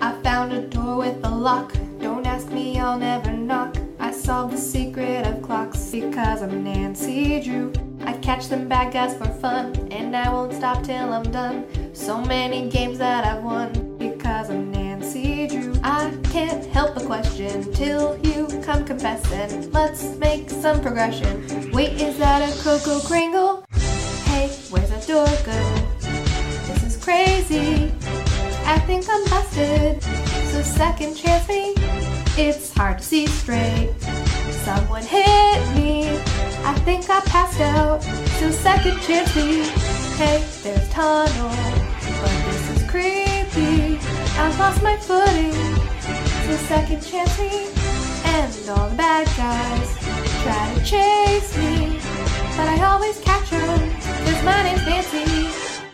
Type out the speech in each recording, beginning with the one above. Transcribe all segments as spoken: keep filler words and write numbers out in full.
I found a door with a lock. Don't ask me, I'll never knock. I solved the secret of clocks because I'm Nancy Drew. I catch them bad guys for fun, and I won't stop till I'm done. So many games that I've won because I'm Nancy Drew. I can't help but question till you come confessing. Let's make some progression. Wait, is that a Coco Kringle? Hey, where's that door go? This is crazy. I think I'm busted. So second chance me. It's hard to see straight. Someone hit me. I think I passed out. So second chance me. Hey, there's tunnel, but this is creepy. I've lost my footing. So second chance me. And all the bad guys try to chase me, but I always catch them, cause my name's Nancy.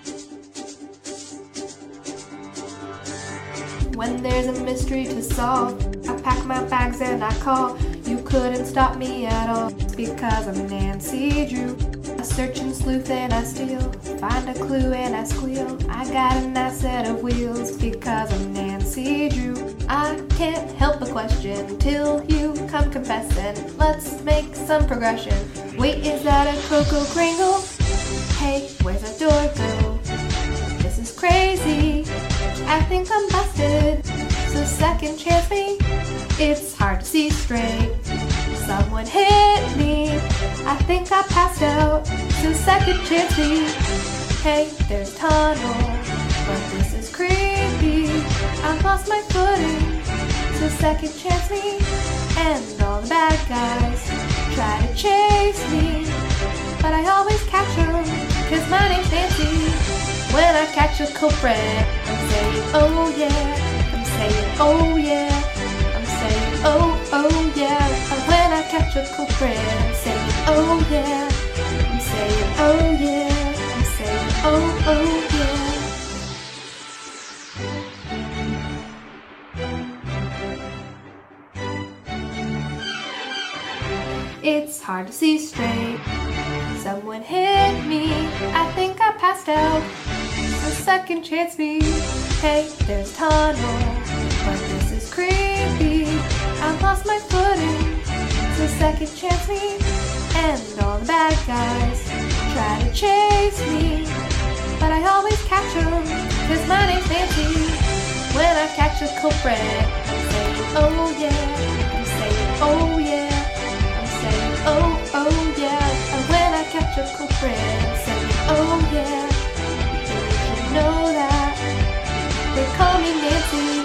When there's a mystery to solve, I pack my bags and I call. You couldn't stop me at all, because I'm Nancy Drew. I search and sleuth and I steal, find a clue and I squeal. I got a nice set of wheels, because I'm Nancy Drew. I can't help but question till you come confessing. Let's make some progression. Wait, is that a Coco Kringle? Hey, where's that door go? This is crazy. I think I'm busted. So second chance me. It's hard to see straight. Someone hit me. I think I passed out. So second chance me. Hey, there's tunnel, but this is creepy. I've lost my footing. So second chance me. And all the bad guys try to chase me, but I always catch them, cause my name's Nancy. When I catch a culprit, I'm saying, oh yeah. I'm saying, oh yeah. I'm saying, oh, oh yeah. And when I catch a culprit, I'm saying, oh yeah. I'm saying, oh yeah. I'm saying, oh, oh yeah. It's hard to see straight. Someone hit me. I think I passed out. So second chance me. Hey, there's tunnel, but this is creepy. I've lost my footing. So second chance me. And all the bad guys try to chase me, but I always catch them, cause my name's Nancy. When I catch a culprit, I'm saying, oh yeah. I'm saying, oh yeah. Oh, oh yeah. And when I catch a culprit, I'm saying, oh yeah. You should know that they call me Nancy.